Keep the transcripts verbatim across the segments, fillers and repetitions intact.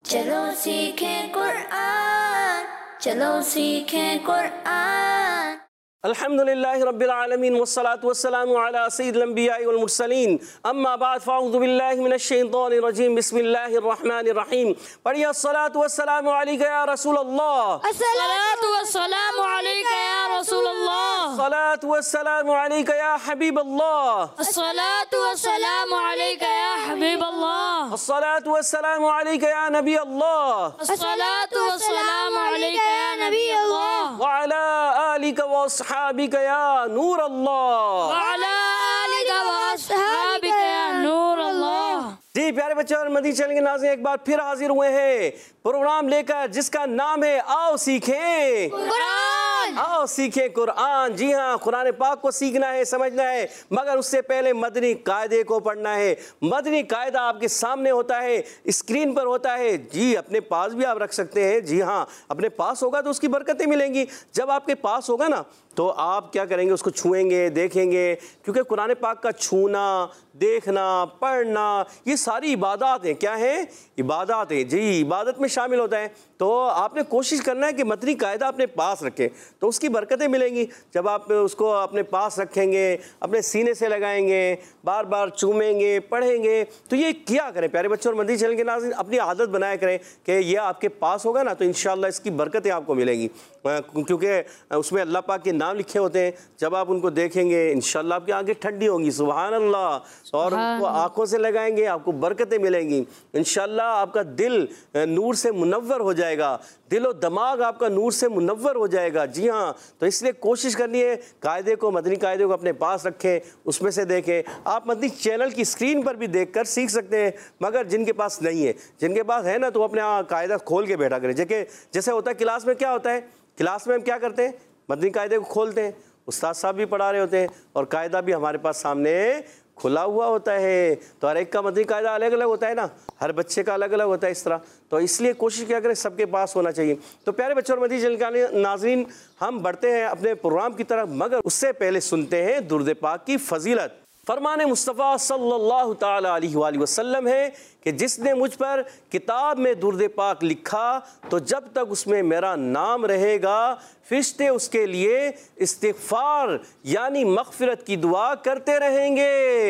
चलो सीखें कुरान, चलो सीखें कुरान। अल्हम्दुलिल्लाहि रब्बिल आलमीन वस्सलातु वस्सलामु अला सय्यिदिल अंबिया'i वल मुरसलीन अम्मा बाद फ़अऊज़ु बिल्लाहि मिनश शैतानिर रजीम बिस्मिल्लाहिर रहमानिर रहीम। पढ़िए अस्सलातु वस्सलामु अलैका या रसूल अल्लाह, अस्सलातु वस्सलामु अलैका या रसूल अल्लाह, अस्सलातु वस्सलामु अलैका या हबीब अल्लाह, अस्सलातु वस्सलामु अलैका या हबीब अल्लाह, अस्सलातु वस्सलामु अलैका या नबी अल्लाह, अस्सलातु वस्सलामु अलैका या नबी अल्लाह, व अला आलिका व अस्हाबिका या नूर अल्लाह, व अला आलिका व अस्हाबिका या नूर अल्लाह। जी प्यारे बच्चे और मदीने चैनल के नाज़रीन, एक बार फिर हाजिर हुए हैं प्रोग्राम लेकर जिसका नाम है आओ सीखें कुरान, आओ सीखें कुरान। जी हाँ, कुरान पाक को सीखना है, समझना है, मगर उससे पहले मदनी कायदे को पढ़ना है। मदनी कायदा आपके सामने होता है, स्क्रीन पर होता है। जी अपने पास भी आप रख सकते हैं। जी हाँ, अपने पास होगा तो उसकी बरकतें मिलेंगी। जब आपके पास होगा ना तो आप क्या करेंगे, उसको छुएंगे, देखेंगे, क्योंकि कुरान पाक का छूना, देखना, पढ़ना, ये सारी इबादत हैं। क्या है? इबादत है। जी इबादत में शामिल होता है। तो आपने कोशिश करना है कि मदनी कायदा अपने पास रखें तो उसकी बरकतें मिलेंगी। जब आप उसको अपने पास रखेंगे, अपने सीने से लगाएंगे, बार बार चूमेंगे, पढ़ेंगे, तो ये किया करें प्यारे बच्चों और मदनी चैनल के नाज़रीन, अपनी आदत बनाया करें कि ये आपके पास होगा ना तो इंशाअल्लाह इसकी बरकतें आपको मिलेंगी, क्योंकि उसमें अल्लाह पाक के नाम लिखे होते हैं। जब आप उनको देखेंगे इंशाअल्लाह आपकी आंखें ठंडी होंगी, सुभान अल्लाह, और उनको आँखों से लगाएंगे, आपको बरकतें मिलेंगी इंशाअल्लाह। आपका दिल नूर से मुनव्वर हो जाएगा, दिल और दिमाग आपका नूर से मुनव्वर हो जाएगा। जी हाँ, तो इसलिए कोशिश करनी है कायदे को, मदनी कायदे को अपने पास रखें, उसमें से देखें। आप मदनी चैनल की स्क्रीन पर भी देखकर सीख सकते हैं, मगर जिनके पास नहीं है, जिनके पास है ना, तो अपने कायदा खोल के बैठा करें। जैसे जैसे होता है क्लास में, क्या होता है क्लास में हम क्या करते हैं, मदनी कायदे को खोलते हैं, उस्ताद साहब भी पढ़ा रहे होते हैं और कायदा भी हमारे पास सामने खुला हुआ होता है। तो हर एक का मदनी कायदा अलग अलग होता है ना, हर बच्चे का अलग अलग होता है इस तरह। तो इसलिए कोशिश किया करें सबके पास होना चाहिए। तो प्यारे बच्चों और मदनी चैनल के नाज़रीन, हम बढ़ते हैं अपने प्रोग्राम की तरफ, मगर उससे पहले सुनते हैं दुरूद पाक की फजीलत। फरमान मुस्तफ़ा सल्लल्लाहु ताला अलैहि वसल्लम है कि जिसने मुझ पर किताब में दुरूद पाक लिखा तो जब तक उसमें मेरा नाम रहेगा फरिश्ते उसके लिए इस्तिग़फ़ार यानी मग़फ़िरत की दुआ करते रहेंगे।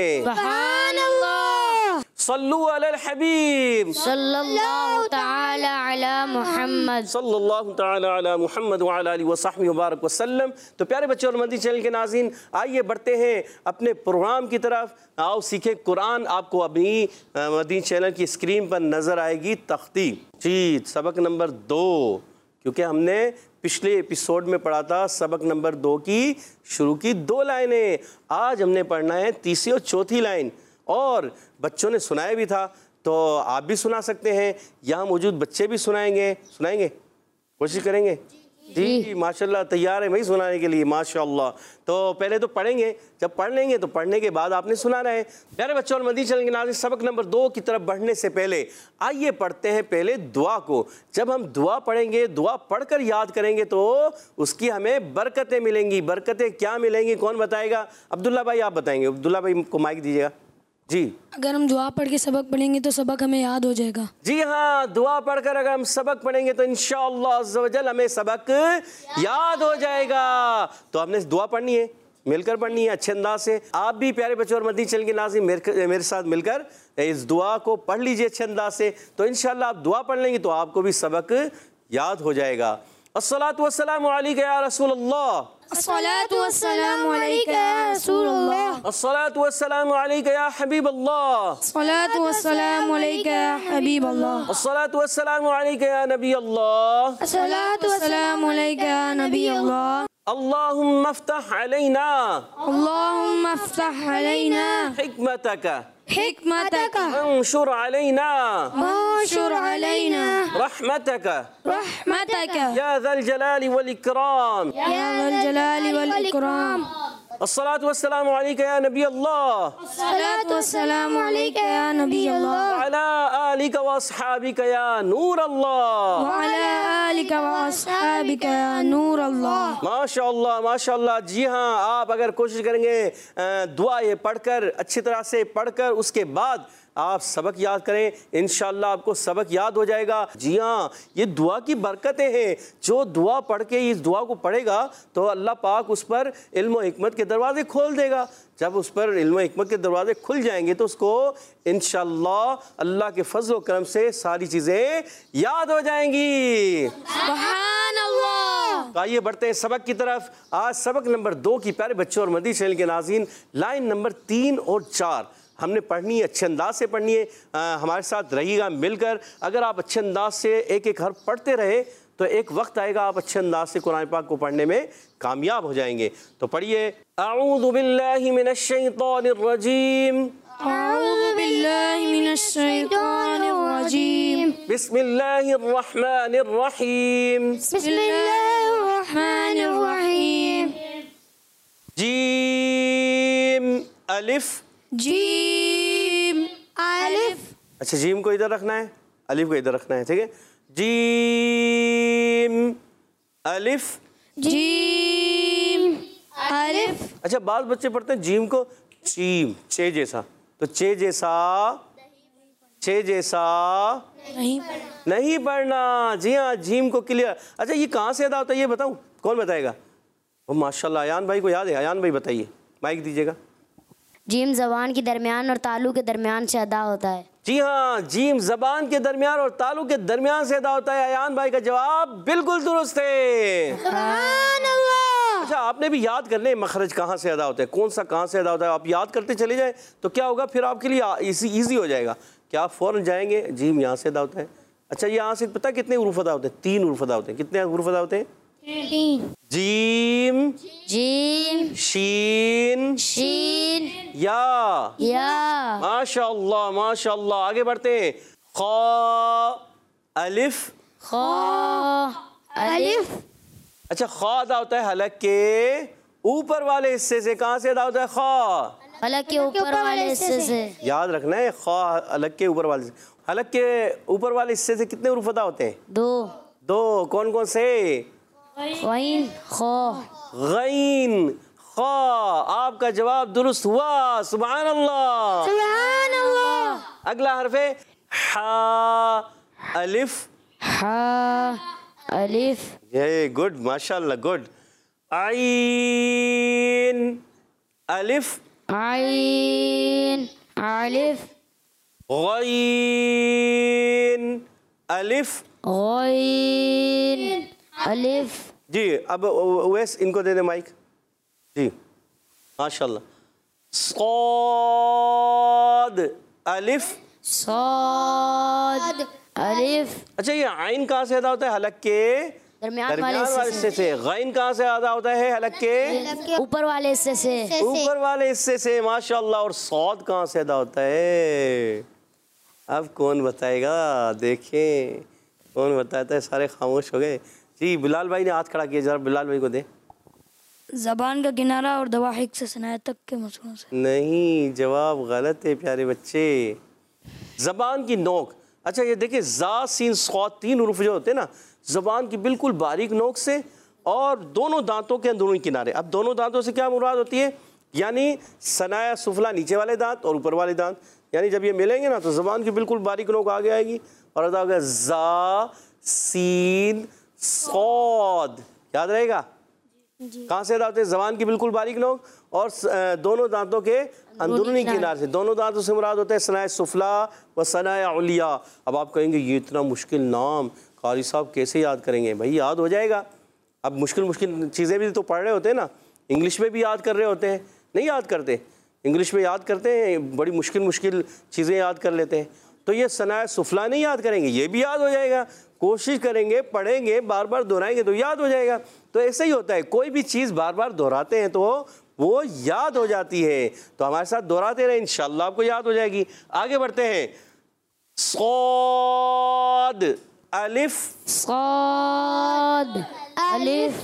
सुभान अल्लाह, सल्लु अलल हबीब सल्लल्लाहु ताला अला मुहम्मद, सल्लल्लाहु ताला अला मुहम्मद व अला आलिहि व सहबिहि व बारक वसल्लम। तो प्यारे बच्चों और मदनी चैनल के नाज़रीन, आइए बढ़ते हैं अपने प्रोग्राम की तरफ। आओ सीखें कुरान। आपको अभी मदनी चैनल की स्क्रीन पर नज़र आएगी तख्ती। जी सबक नंबर दो, क्योंकि हमने पिछले एपिसोड में पढ़ा था सबक नंबर दो की शुरू की दो लाइनें। आज हमने पढ़ना है तीसरी और चौथी लाइन, और बच्चों ने सुनाया भी था, तो आप भी सुना सकते हैं, यहाँ मौजूद बच्चे भी सुनाएंगे। सुनाएंगे, कोशिश करेंगे? जी जी माशाल्लाह, तैयार है भाई सुनाने के लिए, माशाल्लाह। तो पहले तो पढ़ेंगे, जब पढ़ लेंगे तो पढ़ने के बाद आपने सुनाना है। प्यारे बच्चों और मदनी चैनल के नाज़रीन, सबक नंबर दो की तरफ बढ़ने से पहले आइए पढ़ते हैं पहले दुआ को। जब हम दुआ पढ़ेंगे, दुआ पढ़कर याद करेंगे तो उसकी हमें बरकतें मिलेंगी। बरकतें क्या मिलेंगी, कौन बताएगा? अब्दुल्ला भाई आप बताएंगे। अब्दुल्ला भाई को माइक दीजिएगा। जी, अगर हम दुआ पढ़ के सबक पढ़ेंगे तो सबक हमें याद हो जाएगा। जी हाँ, दुआ पढ़कर अगर हम सबक पढ़ेंगे तो इंशाअल्लाह अज़्ज़ व जल हमें सबक याद हो जाएगा। तो हमने दुआ पढ़नी है, मिलकर पढ़नी है अच्छे अंदाज से। आप भी प्यारे बच्चों और मदनी चैनल के नाज़रीन मेरे मेरे साथ मिलकर इस दुआ को पढ़ लीजिए अच्छे अंदाज से। तो इंशाअल्लाह आप दुआ पढ़ लेंगे तो आपको भी सबक याद हो जाएगा। अस्सलातु वस्सलामु अलैका या रसूल अल्लाह, अस्सलातु वस्सलामु अलैका या रसूल अल्लाह, अस्सलातु वस्सलामु अलैका या हबीब अल्लाह, अस्सलातु वस्सलामु अलैका या हबीब अल्लाह, अस्सलातु वस्सलामु अलैका या नबी अल्लाह, अस्सलातु वस्सलामु अलैका या नबी अल्लाह। अल्लाहुम्मा अफ्तह अलैना अल्लाहुम्मा अफ्तह अलैना हिकमतक हिकमतक वंशुर अलैना वंशुर अलैना रहमतक रहमतक या ज़ल जलाली वल इकराम। या ज़ल जलाली वल इकराम। अस्सलातु वस्सलामु अलैका या नबी अल्लाह, अस्सलातु वस्सलामु अलैका या नबी अल्लाह, व अला आलिका व अस्हाबिका या नूर अल्लाह, व अला आलिका व अस्हाबिका या नूर अल्लाह। माशाअल्लाह माशाअल्लाह। जी हाँ, आप अगर कोशिश करेंगे दुआ ये पढ़कर अच्छी तरह से पढ़कर उसके बाद आप सबक याद करें, इंशाअल्लाह आपको सबक याद हो जाएगा। जी हाँ, ये दुआ की बरकतें हैं। जो दुआ पढ़ के इस दुआ को पढ़ेगा तो अल्लाह पाक उस पर इल्म और हिकमत के दरवाजे खोल देगा। जब उस पर इल्म और हिकमत के दरवाजे खुल जाएंगे तो उसको इंशाअल्लाह अल्लाह के फजल व करम से सारी चीज़ें याद हो जाएंगी। सुभान अल्लाह। तो आइए बढ़ते हैं सबक की तरफ। आज सबक नंबर दो की प्यारे बच्चों और मदनी चैनल के नाज़रीन, लाइन नंबर तीन और चार हमने पढ़नी है, अच्छे अंदाज से पढ़नी है। आ, हमारे साथ रहिएगा मिलकर। अगर आप अच्छे अंदाज से एक एक हर्फ पढ़ते रहे तो एक वक्त आएगा आप अच्छे अंदाज से कुरान पाक को पढ़ने में कामयाब हो जाएंगे। तो पढ़िए, अऊज़ु बिल्लाहि मिनश शैतानिर रजीम, अऊज़ु बिल्लाहि मिनश शैतानिर रजीम, बिस्मिल्लाहिर रहमानिर रहीम, बिस्मिल्लाहिर रहमानिर रहीम। जीम अलिफ, जीम अलिफ। अच्छा जीम को इधर रखना है, अलिफ को इधर रखना है, ठीक है। जीम अलिफ, जीम अलिफ। अच्छा बाद बच्चे पढ़ते हैं जीम को चीम, चे जैसा, तो चे जैसा, चे जैसा नहीं नहीं पढ़ना। जी हाँ, जीम को क्लियर। अच्छा ये कहाँ से अदा होता है ये बताऊँ, कौन बताएगा? वो माशाल्लाह अयान भाई को याद है। अयान भाई बताइए, माइक दीजिएगा। जीम ज़बान के दरमियान और तालु के दरमियान से अदा होता है। जी हाँ, जीम ज़बान के दरमियान और तालु के दरमियान से अदा होता है। अयान भाई का जवाब बिल्कुल दुरुस्त है। सुभान अल्लाह। अच्छा आपने भी याद कर ले मखरज कहाँ से अदा होता है, कौन सा कहाँ से अदा होता है। आप याद करते चले जाए तो क्या होगा, फिर आपके लिए इजी इजी हो जाएगा कि आप फ़ौरन जाएंगे जीम यहाँ से अदा होता है। अच्छा ये यहाँ से पता है कितने हुरूफ अदा होते हैं? तीन हुरूफ अदा होते हैं। कितने हुरूफ अदा होते हैं? जीम, जीम, शीन, शीन, या। या। माशाअल्लाह माशाअल्लाह। आगे बढ़ते हैं। खा अलिफ, खा अलिफ। अच्छा खा अदा होता है हलक के ऊपर वाले हिस्से से। कहाँ से अदा होता है? खा हलक के ऊपर वाले हिस्से से। याद रखना है, खा हलक के ऊपर वाले से। हलक के ऊपर वाले हिस्से से कितने हुरूफ अदा होते हैं? दो। दो। कौन कौन से? गईन, खा, गईन, खा। आपका जवाब दुरुस्त हुआ। सुभान अल्लाह, सुभान अल्लाह। अगला हर्फ है हा अलिफ, हा अलिफ। ये गुड माशाल्लाह गुड। आइन अलिफ, आइन अलिफ, गईन अलिफ। गईन अलिफ। जी अब वैस इनको दे दे माइक। जी माशाल्लाह। सौद अलिफ, साद अलिफ। अच्छा ये आइन कहाँ से अदा होता है? हलक के दरमियान दरमियान वाले वाले हिस्से से। गैन कहाँ से अदा होता है? हलक के ऊपर वाले हिस्से से। ऊपर वाले हिस्से से। माशाल्लाह। और सौद कहाँ से अदा होता है? अब कौन बताएगा? देखें कौन बताता है। सारे खामोश हो गए। जी बिलाल भाई ने हाथ खड़ा किया, जरा बिलाल भाई को दे। जबान का किनारा और दवाहिक से सनाया तक के मसलों से। नहीं, जवाब गलत है प्यारे बच्चे। जबान की नोक। अच्छा ये देखिए, जा सीन सौद तीन हुरूफ जो होते हैं ना, जबान की बिल्कुल बारीक नोक से और दोनों दांतों के अंदरूनी किनारे। अब दोनों दांतों से क्या मुराद होती है? यानी सनाया सुफला नीचे वाले दांत और ऊपर वाले दांत, यानी जब ये मिलेंगे ना तो जबान की बिल्कुल बारीक नोक आगे आएगी और अदा होगा जा सीन सौद। याद रहेगा? कहाँ से अदा होते हैं? जबान की बिल्कुल बारीक नोक और दोनों दांतों के अंदरूनी किनारे से। दोनों दांतों से मुराद होता है सनाया सुफला व सनाया उलिया। अब आप कहेंगे ये इतना मुश्किल नाम कारी साहब कैसे याद करेंगे? भाई याद हो जाएगा। अब मुश्किल मुश्किल चीज़ें भी तो पढ़ रहे होते हैं ना, इंग्लिश में भी याद कर रहे होते हैं, नहीं याद करते? इंग्लिश में याद करते हैं, बड़ी मुश्किल मुश्किल चीज़ें याद कर लेते हैं। तो ये सनाया सुफला नहीं याद करेंगे, ये भी याद हो जाएगा। कोशिश करेंगे, पढ़ेंगे, बार बार दोहराएंगे तो याद हो जाएगा। तो ऐसे ही होता है, कोई भी चीज़ बार बार दोहराते हैं तो वो याद हो जाती है। तो हमारे साथ दोहराते रहे, इंशाल्लाह आपको याद हो जाएगी। आगे बढ़ते हैं। सौद अलिफ, सौद अलिफ,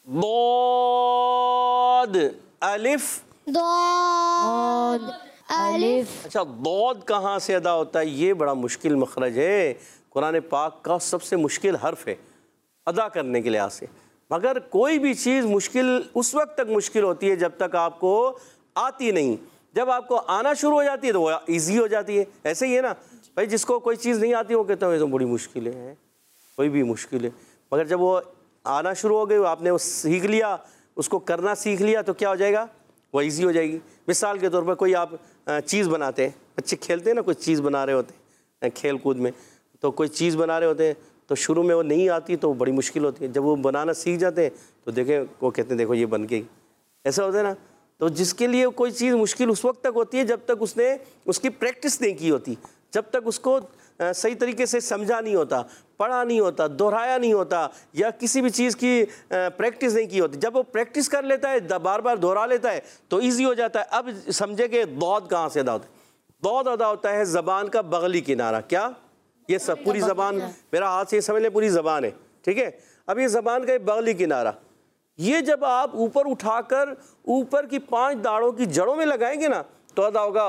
दौद अलिफ, दौद अलिफ। अच्छा दौद कहाँ से अदा होता है? ये बड़ा मुश्किल मखरज है, कुरान पाक का सबसे मुश्किल हर्फ है अदा करने के लिहाज से। मगर कोई भी चीज़ मुश्किल उस वक्त तक मुश्किल होती है जब तक आपको आती नहीं। जब आपको आना शुरू हो जाती है तो वो ईजी हो जाती है। ऐसे ही है ना भाई, जिसको कोई चीज़ नहीं आती वो कहता है तो बड़ी मुश्किलें हैं, कोई भी मुश्किल है, मगर जब वो आना शुरू हो गई, आपने वो सीख लिया, उसको करना सीख लिया, तो क्या हो जाएगा, वो ईजी हो जाएगी। मिसाल के तौर पर कोई आप चीज़ बनाते हैं, बच्चे खेलते हैं ना, कोई चीज़ बना रहे होते हैं खेल कूद में, तो कोई चीज़ बना रहे होते हैं, तो शुरू में वो नहीं आती तो बड़ी मुश्किल होती है। जब वो बनाना सीख जाते हैं तो देखें वो कहते हैं देखो ये बन गई, ऐसा होता है ना। तो जिसके लिए कोई चीज़ मुश्किल उस वक्त तक होती है जब तक उसने उसकी प्रैक्टिस नहीं की होती, जब तक उसको सही तरीके से समझा नहीं होता, पढ़ा नहीं होता, दोहराया नहीं होता, या किसी भी चीज़ की प्रैक्टिस नहीं की होती। जब वो प्रैक्टिस कर लेता है, बार बार दोहरा लेता है, तो ईजी हो जाता है। अब समझे कि दौद कहाँ से अदा होता है। दौद अदा होता है ज़बान का बगली किनारा। क्या ये सब पूरी ज़बान, मेरा हाथ से समझ लें पूरी ज़बान है, ठीक है। अब ये ज़बान का बगली किनारा, ये जब आप ऊपर उठाकर ऊपर की पांच दाढ़ों की जड़ों में लगाएंगे ना, तो अदा होगा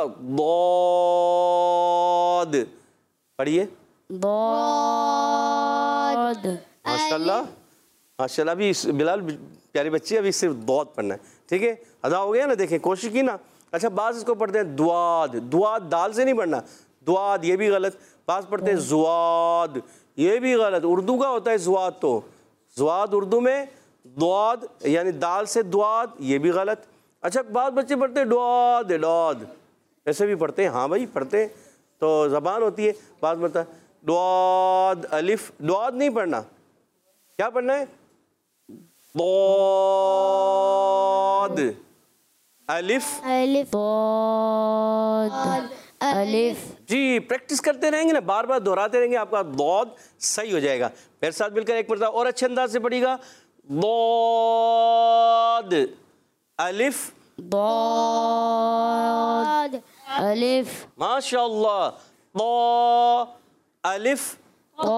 दौद। पढ़िए दौद। माशाल्लाह माशाल्लाह। अभी बिलाल प्यारे बच्चे, अभी सिर्फ दौद पढ़ना है, ठीक है। अदा हो गया ना, देखें कोशिश की ना। अच्छा, बाज़ इसको पढ़ते हैं दुआद, दुआद दाल से नहीं पढ़ना, दुआद ये भी गलत। बाज़ पढ़ते हैं जुआद, ये भी गलत। उर्दू का होता है जुआद, तो जुआद उर्दू में, दुआद यानी दाल से दुआद, ये भी गलत। अच्छा, बाद बच्चे पढ़ते हैं डॉद डॉद, ऐसे भी पढ़ते हैं। हाँ भाई पढ़ते हैं, तो ज़बान होती है। बात बता डॉद अलिफ, डॉद नहीं पढ़ना, क्या पढ़ना है, दौद अलिफ अलिफ दौद अलिफ। जी, प्रैक्टिस करते रहेंगे ना, बार बार दोहराते रहेंगे, आपका दौद सही हो जाएगा। मेरे साथ मिलकर एक मरतबा और अच्छे अंदाज से पढ़िएगा। दौद अलिफ दौद अलिफ। माशाअल्लाह। दौ अलिफ तो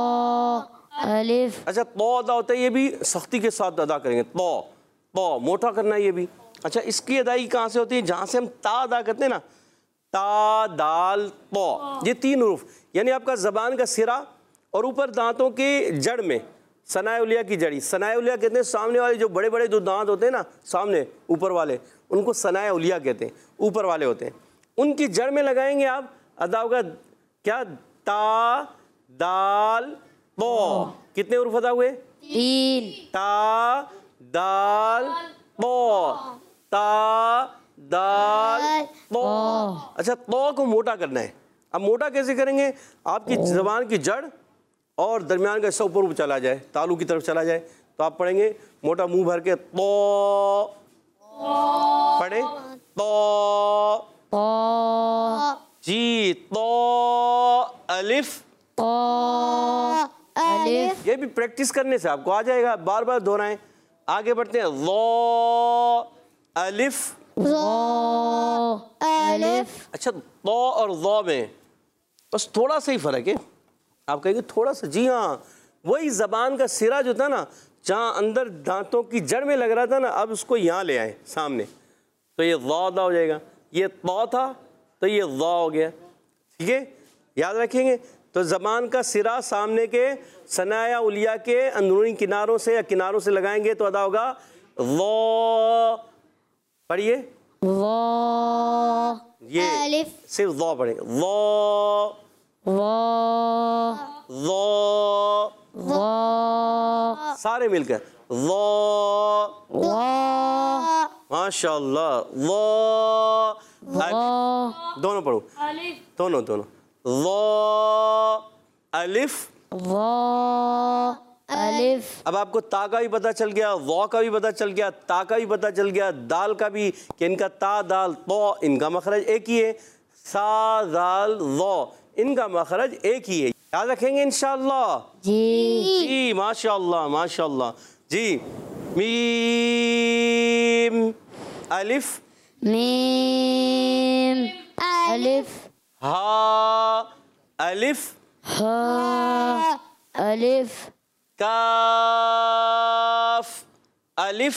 अलिफ। अच्छा, तो अदा होता है, ये भी सख्ती के साथ अदा करेंगे। तो तो मोटा करना है ये भी। अच्छा, इसकी अदाई कहाँ से होती है, जहाँ से हम ता अदा करते हैं ना, ता दाल तो, ये तीन हरूफ, यानी आपका ज़बान का सिरा और ऊपर दांतों के जड़ में सनाए उलिया की जड़ी। सनाए उलिया कहते हैं सामने वाले जो बड़े बड़े जो दांत होते हैं ना, सामने ऊपर वाले, उनको सनाए उलिया कहते हैं, ऊपर वाले होते हैं। उनकी जड़ में लगाएंगे आप, अदा होगा क्या, ता दाल तो। कितने हरूफ अदा हुए, तीन। ता दाल तो, ता दाल तो। अच्छा, तो को मोटा करना है। अब मोटा कैसे करेंगे, आपकी ज़बान की जड़ और दरमियान का हिस्सा ऊपर ऊपर चला जाए, तालू की तरफ चला जाए, तो आप पढ़ेंगे मोटा मुंह भर के तो, पढ़े तो जी, तो अलिफ तो अलिफ। ये भी प्रैक्टिस करने से आपको आ जाएगा, बार बार दोहराएं। आगे बढ़ते हैं, ज़ो अलिफ ज़ो अलिफ। अच्छा, तो और ज़ो में बस थोड़ा सा ही फ़र्क है। आप कहेंगे थोड़ा सा, जी हाँ, वही ज़बान का सिरा जो था ना, जहाँ अंदर दांतों की जड़ में लग रहा था ना, अब उसको यहाँ ले आए सामने, तो ये ज़ो अदा हो जाएगा। ये तो था तो ये ज़ो हो गया, ठीक है, याद रखेंगे। तो ज़बान का सिरा सामने के सनाया उलिया के अंदरूनी किनारों से या किनारों से लगाएंगे तो अदा होगा ज़ो। पढ़िए, ज़ो ये अलिफ सिर्फ ज़ो पढ़ेंगे, ज़ो ज़ो ज़ो ज़ो सारे मिलकर ज़ो। ज़ो माशाअल्लाह, ज़ो ज़ो दोनों पढ़ो, दोनों दोनों, ज़ो अलिफ ज़ो अलिफ। अब आपको ता का भी पता चल गया, ज़ो का भी पता चल गया, ता का भी पता चल गया, दाल का भी, कि इनका ता दाल तो इनका मखरज एक ही है, सा दाल ज़ो इनका मखरज एक ही है। याद रखेंगे इंशाअल्लाह जी जी। माशाअल्लाह माशाअल्लाह जी। मीम अलिफ मीम अलिफ हा अलिफ हा अलिफ काफ अलिफ।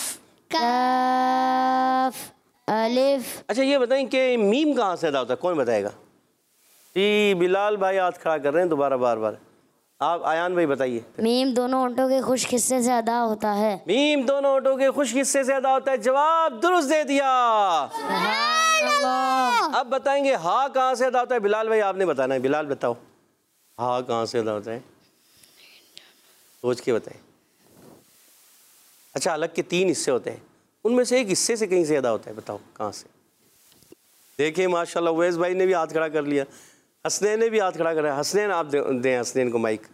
काफ अलिफ। अच्छा, ये बताएं कि मीम कहाँ से अदा होता है, कौन बताएगा? जी, बिलाल भाई हाथ खड़ा कर रहे हैं दोबारा बार बार। आप आयान भाई बताइए। मीम दोनों होंठों के खुश्क हिस्से से अदा होता है। मीम दोनों होठों के खुश्क हिस्से से अदा होता है। जवाब दुरुस्त दे दिया। इल्लल्लाह। अब बताएंगे हा कहाँ से अदा होता है। बिलाल भाई आपने बताना है, बिलाल बताओ हा कहाँ से अदा होता है, सोच के बताएं। अच्छा, अलग के तीन हिस्से होते हैं, उनमें से एक हिस्से से कहीं से अदा होता है, बताओ कहाँ से। देखिए माशाल्लाह उवैस भाई ने भी हाथ खड़ा कर लिया, हसनैन ने भी हाथ खड़ा करा। हसनैन आप दें हसनैन को माइक।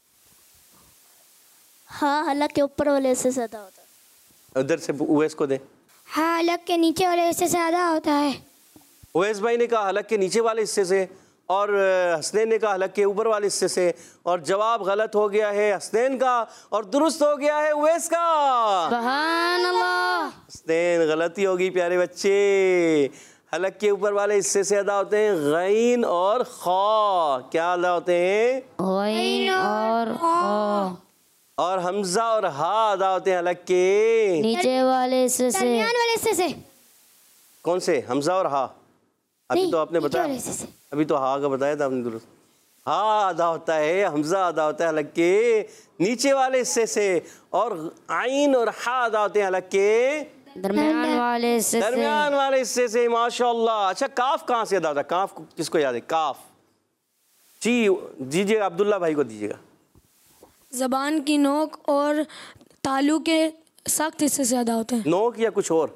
हाँ हलक के ऊपर वाले हिस्से से अदा होता है। उधर से उवैस को दें। हाँ हलक के नीचे वाले हिस्से से अदा होता है। उवैस भाई ने कहा हलक के नीचे वाले हिस्से से और हसनैन ने कहा हलक के ऊपर वाले हिस्से से, और जवाब गलत हो गया है हसनैन का और दुरुस्त हो गया है उवैस का। सुभान अल्लाह। हसनैन गलती होगी प्यारे बच्चे। हलक के ऊपर वाले हिस्से से अदा होते हैं गैन और खा। क्या अदा होते हैं? गैन और खा। और हमजा और हा अदा होते हैं हलक के नीचे वाले हिस्से से। दरमियान वाले हिस्से से। कौन से? हमजा और हा। अभी नहीं, तो आपने नीचे बताया, वाले हिस्से से। अभी तो हा का बताया था आपने दुरुस्त। हा अदा होता है, हमजा अदा होता है हलक के नीचे वाले हिस्से से, और आइन और हा अदा होते हैं हलक के दरमियान वाले हिस्से से। दरमियान वाले हिस्से से। माशाल्लाह। अच्छा, काफ कहाँ से अदा होता है? काफ किसको याद है? काफ जी दीजिएगा, अब्दुल्ला भाई को दीजिएगा। जबान की नोक और तालू के सख्त हिस्से से अदा होते हैं। नोक या कुछ और?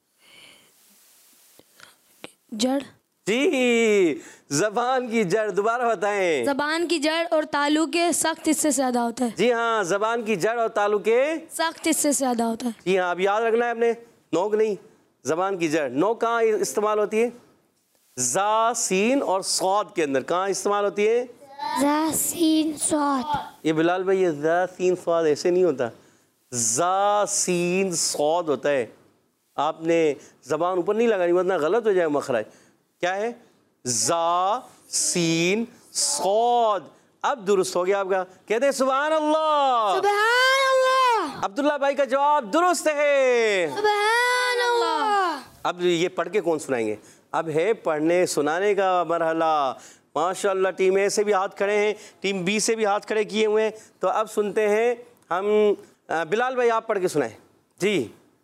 जड़। जी जबान की जड़। दोबारा बताएं। जबान की जड़ और तालू के सख्त हिस्से से अदा होता है। जी हाँ, जबान की जड़ और तालु के सख्त हिस्से से अदा होता है। जी हाँ, अब याद रखना है आपने, नोक नहीं, जबान की जड़। नोक कहाँ इस्तेमाल होती है? जा सीन और सौद के अंदर। कहाँ इस्तेमाल होती है? जा सीन सौद। ये बिलाल भाई, ये जा सीन सौद ऐसे नहीं होता, जा सीन सौद होता है। आपने जबान ऊपर नहीं लगानी वरना गलत हो जाएगा मखरज। क्या है? जा सीन सौद। अब दुरुस्त हो गया आपका। कहते हैं सुभान अल्लाह। सुभान अल्लाह। अब्दुल्ला भाई का जवाब दुरुस्त है। सुभान अल्लाह। अब ये पढ़ के कौन सुनाएंगे? अब है पढ़ने सुनाने का मरहला। माशाल्लाह, टीम ए से भी हाथ खड़े हैं, टीम बी से भी हाथ खड़े किए हुए हैं। तो अब सुनते हैं हम। बिलाल भाई आप पढ़ के सुनाएं जी।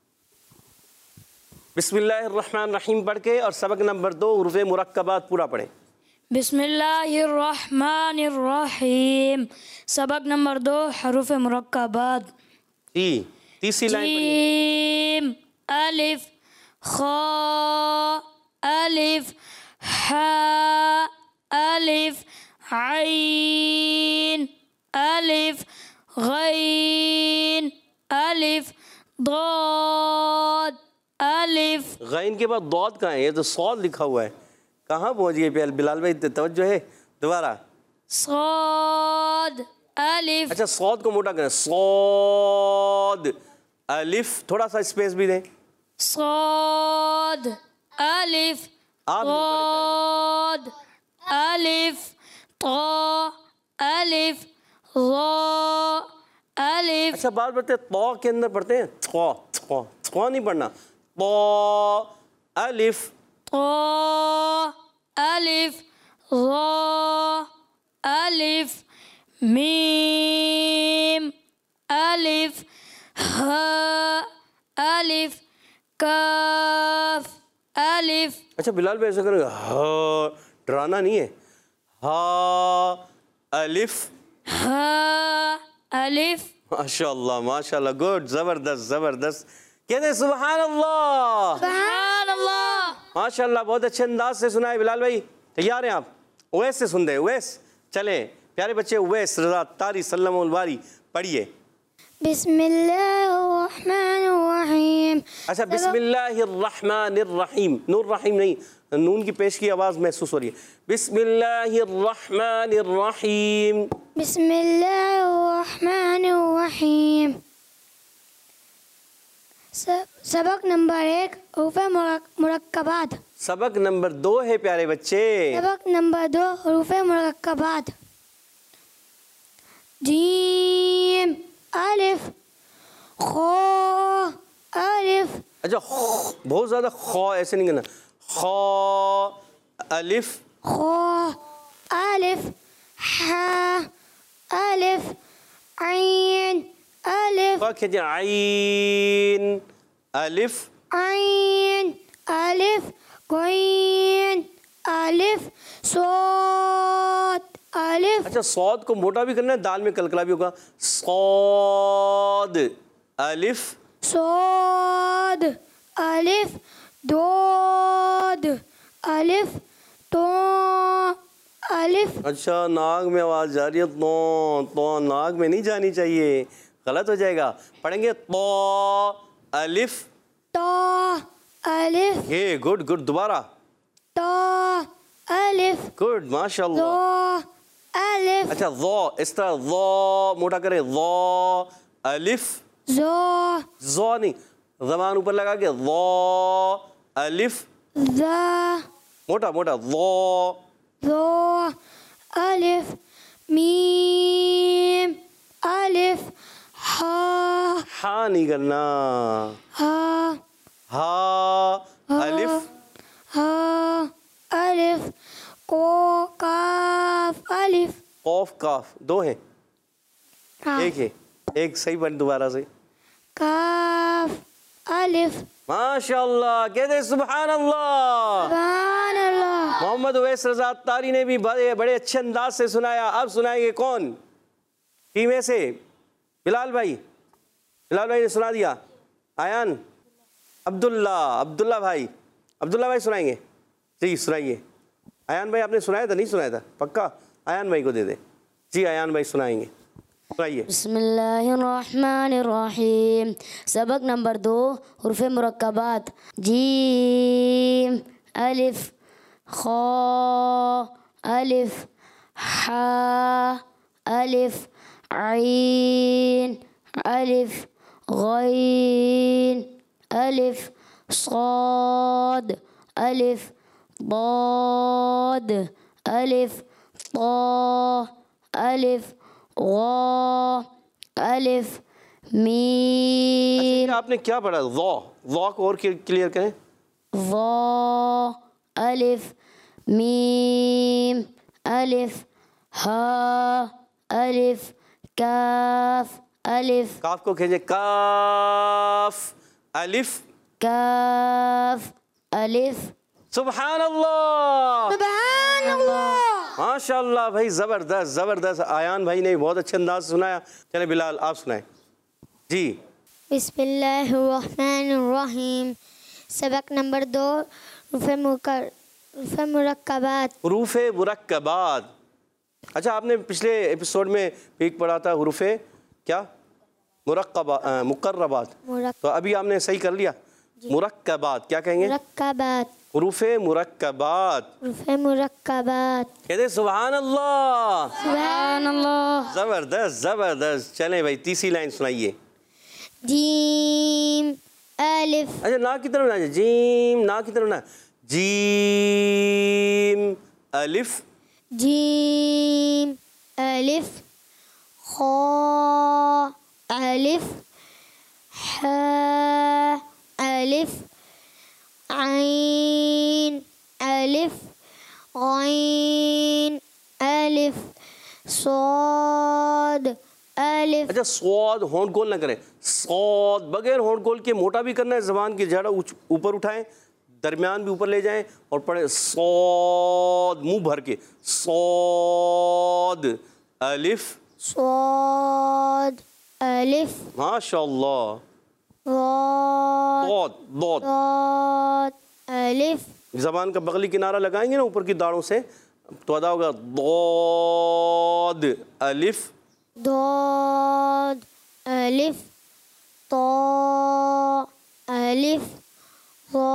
बिस्मिल्लाहिर्रहमानिर्रहीम पढ़ के, और सबक नंबर दो हुरूफ़े मुरक्कबात पूरा पढ़ें। बिस्मिल्लाहिर्रहमानिर्रहीम। सबक नंबर दो हरूफ मुरक्कबात। जी तीसरी लाइन पढ़िए। जीम अलिफ खा अलिफ हा अलिफ आइन अलिफ गैन अलिफ दाद अलिफ। गैन के बाद दौद कहाँ है? ये तो सौद लिखा हुआ है। कहाँ पहुँच गए बिलाल भाई? तवज्जो है। दोबारा। साद अलिफ। अच्छा, सौद को मोटा करें, सौद अलिफ। थोड़ा सा स्पेस भी दें। साद अलिफ आप नहीं दाद अलिफ ता अलिफ रा अलिफ। अच्छा, बात पढ़ते हैं तो के अंदर पढ़ते हैं तो तो तो नहीं पढ़ना। तो अलिफ ता अलिफ रा अलिफ मीम अलिफ हा अलिफ काफ अलिफ। अच्छा बिलाल भाई ऐसा करेंगे, हा डराना नहीं है। हा अलिफ हा अलिफ। माशाल्लाह माशाल्लाह, गुड, जबरदस्त जबरदस्त। कहते हैं सुभान अल्लाह। सुभान अल्लाह। माशाल्लाह, बहुत अच्छे अंदाज से सुनाए बिलाल भाई। तैयार हैं आप? उवैस से सुन दे। उवैस चलें प्यारे बच्चे। उवैस रज़ा तारी सल्लम उल बारी पढ़िए। बिस्मिल्लाहिर्रहमानिर्रहीम। अच्छा, बिस्मिल्लाहिर्रहमानिर्रहीम, नूर रहीम नहीं, नून की पेश की आवाज़ महसूस हो रही है। बिस्मिल्लाहिर्रहमानिर्रहीम। बिस्मिल्लाहिर्रहमानिर्रहीम। सबक नंबर एक हरूफ मुरक्कबात। सबक नंबर दो है प्यारे बच्चे। सबक नंबर दो हरूफ मुरक्कबात। जीम अलिफ खो अलिफ। अच्छा, बहुत ज़्यादा खौ ऐसे नहीं करना। खौ अलिफ खो अलिफ हा अलिफ आइन अलिफ खींचे आइन अलिफ आइन अलिफ गईन अलिफ सौद अलिफ। अच्छा, सौद को मोटा भी करना है, दाल में कलकला भी होगा। सौद अलिफ सौद अलिफ दोद अलिफ तो अलिफ। अच्छा, नाक में आवाज जा रही है, तो तो नाक में नहीं जानी चाहिए, गलत हो जाएगा। पढ़ेंगे तो अलिफ तो अलिफ ये गुड गुड। दोबारा तो अलिफ गुड, माशाल्लाह। दो अलिफ अच्छा, वो इस तरह वो मोटा करें, वो अलिफ जो जो नहीं, जबान ऊपर लगा के वो अलिफ ज़ा मोटा मोटा वो जो अलिफ मीम अलिफ हा हा नहीं करना, हा हा अलिफ हा अलिफ को काफ अलिफ कौफ काफ दो हैं, हाँ, एक है, एक सही बन। दोबारा से काफ अलिफ माशाल्लाह, कहते सुभान अल्लाह। सुभान अल्लाह। मोहम्मद उवैस रज़ा तारी ने भी बड़े बड़े अच्छे अंदाज से सुनाया। अब सुनाएंगे कौन टीम में से? बिलाल भाई, बिलाल भाई ने सुना दिया। आयान, अब्दुल्ला, अब्दुल्ला भाई, अब्दुल्ला भाई सुनाएंगे जी, सुनाइए। आयान भाई आपने सुनाया था? नहीं सुनाया था? पक्का आयान भाई को दे दे जी। आयान भाई सुनाएंगे, सुनाइए। बिस्मिल्लाहिर्रहमानिर्रहीम। सबक नंबर दो, हुर्फ मुरक्कबात। जीम अलिफ खा अलिफ हा अलिफ आइन अलिफ गईन अलिफ साद अलिफ ضاد अलिफ ता अलिफ वा अलिफ मीम। अच्छा, आपने क्या पढ़ा? ज़ा, ज़ा को और क्लियर करें। वा अलिफ मीम अलिफ हा अलिफ काफ अलिफ काफ को खींचे, काफ अलिफ काफ अलिफ। सुभान अल्लाह, सुभान अल्लाह। माशाल्लाह भाई, ज़बरदस्त ज़बरदस्त। आयान भाई ने बहुत अच्छे अंदाज से सुनाया। चले बिलाल आप सुनाएं जी। बिस्मिल्लाहिर्रहमानिर्रहीम। सबक नंबर दो, रुफ़े मुकर रुफ़े मुरक्कबात। हुरूफ़े मुरक्कबात। अच्छा, आपने पिछले एपिसोड में एक पढ़ा था हुरूफ़े क्या? मुरक्कबा मुकर्रबात। मुरक तो अभी आपने सही कर लिया। मुरक्कबात क्या कहेंगे? मुरक्कबात हुरूफ़े मुरक्कबात। रुफ़े मुरक्कबात। कहते सुभान अल्लाह, सुभान अल्लाह। ज़बरदस्त ज़बरदस्त। चलें भाई, तीसरी लाइन सुनाइए। जीम अलिफ। अच्छा, ना की तरफ ना, जीम ना की तरफ ना, जीम अलिफ जीम अलिफ खा अलिफ हा अलिफ आइन अलिफ गईन अलिफ साद अलिफ। अच्छा, स्वाद होंठ गोल ना करें, स्वाद बगैर होंठ गोल के मोटा भी करना है। जबान की जड़ ऊपर उठाएं, दरमियान भी ऊपर ले जाएं और पढ़ें स्वाद, मुंह भर के स्वाद अलिफ स्वाद अलिफ माशाल्लाह। वाद दौद दौद दाद अलिफ। जबान का बगली किनारा लगाएंगे ना ऊपर की दाढ़ों से, तो अदा होगा दौद अलिफ दाद अलिफ ता अलिफ वा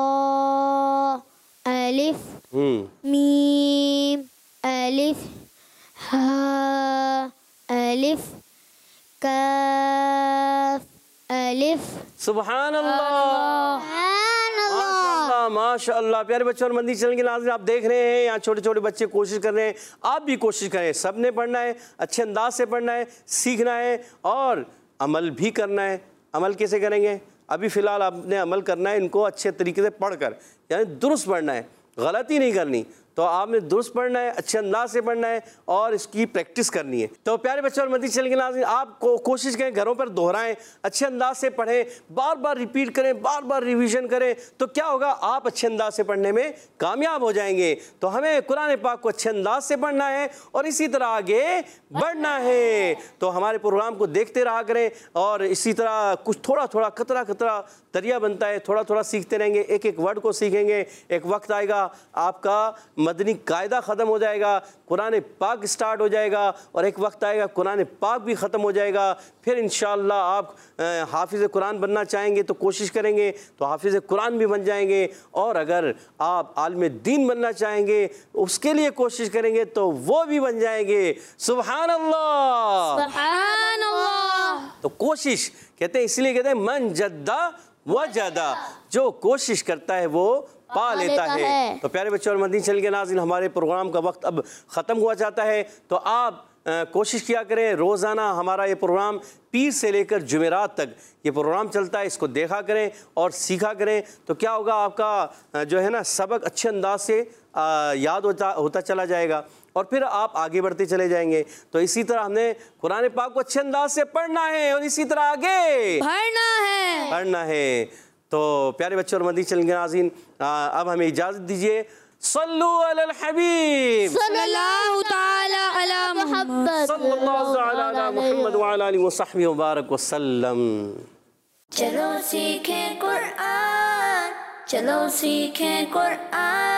अलिफ हम्म मीम अलिफ हा अलिफ काफ अलिफ। सुभान अल्लाह, सुभान अल्लाह। माशाअल्लाह माशाअल्लाह। प्यारे बच्चों और मंदी चैनल के नाज़रीन, आप देख रहे हैं यहाँ छोटे छोटे बच्चे कोशिश कर रहे हैं, आप भी कोशिश करें। सब ने पढ़ना है, अच्छे अंदाज से पढ़ना है, सीखना है और अमल भी करना है। अमल कैसे करेंगे? अभी फ़िलहाल आपने अमल करना है इनको अच्छे तरीके से पढ़कर, यानी दुरुस्त पढ़ना है, गलती नहीं करनी। तो आपने दुरुस्त पढ़ना है, अच्छे अंदाज से पढ़ना है और इसकी प्रैक्टिस करनी है। तो प्यारे बच्चों और मदनी चैनल के नाज़रीन, आप को कोशिश करें घरों पर दोहराएं, अच्छे अंदाज से पढ़ें, बार बार रिपीट करें, बार बार रिवीजन करें, तो क्या होगा, आप अच्छे अंदाज से पढ़ने में कामयाब हो जाएंगे। तो हमें कुरान पाक को अच्छे अंदाज से पढ़ना है और इसी तरह आगे बढ़ना है। तो हमारे प्रोग्राम को देखते रहा करें और इसी तरह कुछ थोड़ा थोड़ा कतरा कतरा दरिया बनता है, थोड़ा थोड़ा सीखते रहेंगे, एक एक वर्ड को सीखेंगे। एक वक्त आएगा आपका मदनी कायदा ख़त्म हो जाएगा, कुरान पाक स्टार्ट हो जाएगा और एक वक्त आएगा कुरान पाक भी ख़त्म हो जाएगा। फिर इंशाअल्लाह आप हाफिज़ कुरान बनना चाहेंगे तो कोशिश करेंगे तो हाफिज़ कुरान भी बन जाएंगे, और अगर आप आलिम दीन बनना चाहेंगे उसके लिए कोशिश करेंगे तो वो भी बन जाएंगे। सुभान अल्लाह, सुभान अल्लाह। तो कोशिश कहते हैं, इसलिए कहते हैं मन जद्दा वजदा, जो कोशिश करता है वो पा लेता है। तो प्यारे बच्चों और मदनी चैनल के नाज़रीन, हमारे प्रोग्राम का वक्त अब ख़त्म हुआ जाता है, तो आप आ, कोशिश किया करें रोज़ाना हमारा ये प्रोग्राम पीर से लेकर जुमेरात तक ये प्रोग्राम चलता है, इसको देखा करें और सीखा करें। तो क्या होगा, आपका जो है ना सबक अच्छे अंदाज से आ, याद होता होता चला जाएगा और फिर आप आगे बढ़ते चले जाएंगे। तो इसी तरह हमने कुरान पाक को अच्छे अंदाज से पढ़ना है और इसी तरह आगे बढ़ना है बढ़ना है। तो प्यारे बच्चों और मदनी चैनल के नाज़रीन, अब हमें इजाज़त दीजिए। सल्लु अलल हबीब सल्लल्लाहु ताला अला मुहम्मद सल्लल्लाहु अला मुहम्मद व अला आलिहि व सहबिहि व बारक वसल्लम। चलो सीखें कुरान, चलो सीखें कुरान।